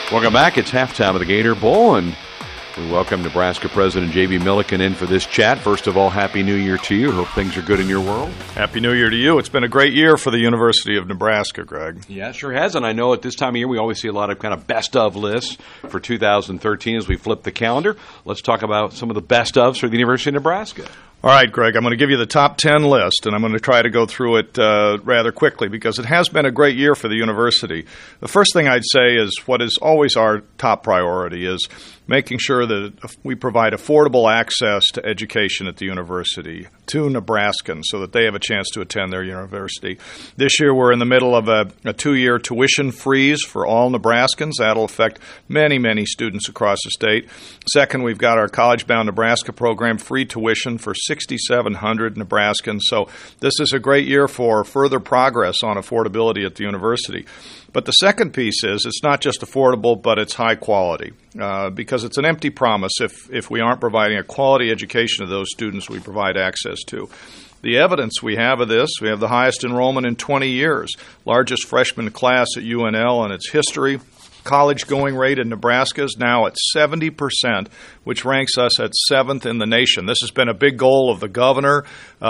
Welcome back. It's halftime of the Gator Bowl, and we welcome Nebraska President J.B. Milliken in for this chat. First of all, Happy New Year to you. Hope things are good in your world. Happy New Year to you. It's been a great year for the University of Nebraska, Greg. Yeah, it sure has. And I know at this time of year we always see a lot of kind of best of lists for 2013 as we flip the calendar. Let's talk about some of the best ofs for the University of Nebraska. All right, Greg, I'm going to give you the top 10 list, and I'm going to try to go through it rather quickly because it has been a great year for the university. The first thing I'd say is what is always our top priority is making sure that we provide affordable access to education at the university to Nebraskans so that they have a chance to attend their university. This year we're in the middle of a 2-year tuition freeze for all Nebraskans. That'll affect many, many students across the state. Second, we've got our College Bound Nebraska program, free tuition for 6,700 Nebraskans. So this is a great year for further progress on affordability at the university. But the second piece is it's not just affordable, but it's high quality because it's an empty promise if we aren't providing a quality education to those students we provide access to. The evidence we have of this, we have the highest enrollment in 20 years, largest freshman class at UNL in its history. College going rate in Nebraska is now at 70%, which ranks us at 7th in the nation. This has been a big goal of the governor,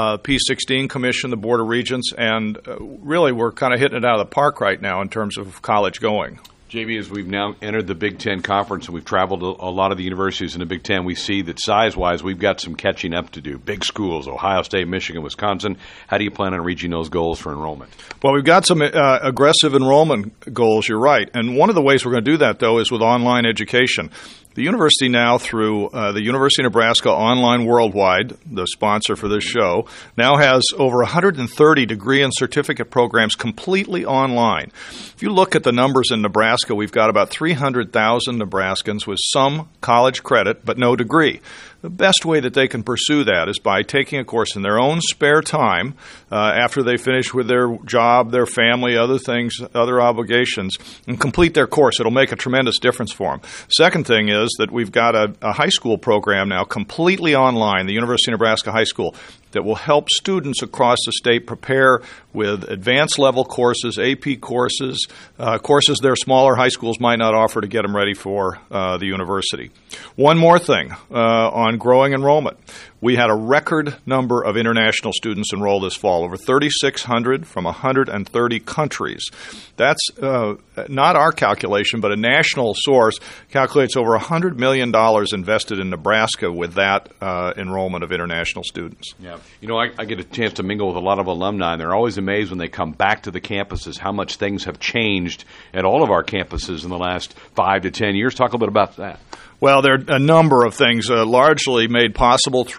P16 Commission, the Board of Regents, and really we're kind of hitting it out of the park right now in terms of college going. JB, as we've now entered the Big Ten Conference and we've traveled to a lot of the universities in the Big Ten, we see that size-wise we've got some catching up to do. Big schools, Ohio State, Michigan, Wisconsin. How do you plan on reaching those goals for enrollment? Well, we've got some aggressive enrollment goals, you're right. And one of the ways we're going to do that, though, is with online education. The university now, through the University of Nebraska Online Worldwide, the sponsor for this show, now has over 130 degree and certificate programs completely online. If you look at the numbers in Nebraska, we've got about 300,000 Nebraskans with some college credit but no degree. The best way that they can pursue that is by taking a course in their own spare time after they finish with their job, their family, other things, other obligations, and complete their course. It'll make a tremendous difference for them. Second thing is that we've got a high school program now completely online, the University of Nebraska High School, that will help students across the state prepare with advanced level courses, AP courses, courses their smaller high schools might not offer to get them ready for the university. One more thing on growing enrollment. We had a record number of international students enroll this fall, over 3,600 from 130 countries. That's not our calculation, but a national source calculates over $100 million invested in Nebraska with that enrollment of international students. Yeah. You know, I get a chance to mingle with a lot of alumni, and they're always amazed when they come back to the campuses how much things have changed at all of our campuses in the last 5 to 10 years. Talk a little bit about that. Well, there are a number of things largely made possible through